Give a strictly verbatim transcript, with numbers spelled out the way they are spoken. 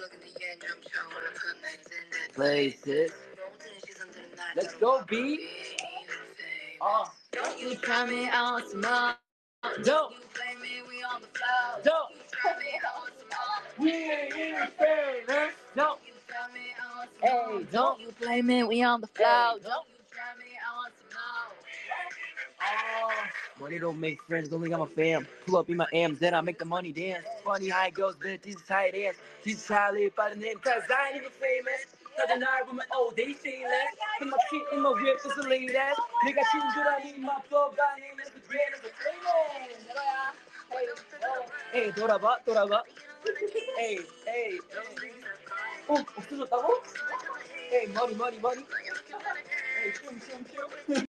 places. Let's go, B. Oh. Don't you try me out tomorrow. Don't. You play me, we on the floor. Don't. You try me out tomorrow. We ain't even famous. Don't. You try me out Hey, don't. You play me, we on the floor. Hey, Don't you try me out tomorrow. Oh, money don't make friends, only got my fam. Pull up in my M's, then I make the money dance. Funny how it goes, but this is how it is. This is how I live by the name, cause I ain't even famous. Nothing I with my old, they say less. Put my shit in my whip, it's a late ass. Nigga, shooting good, I need my flow, got him as the greatest of famous. Hey, 돌아봐, 돌아봐. Hey, hey, hey. 어, 없어졌다고? Hey, money, money, money. Hey, 춤, 춤, 춤.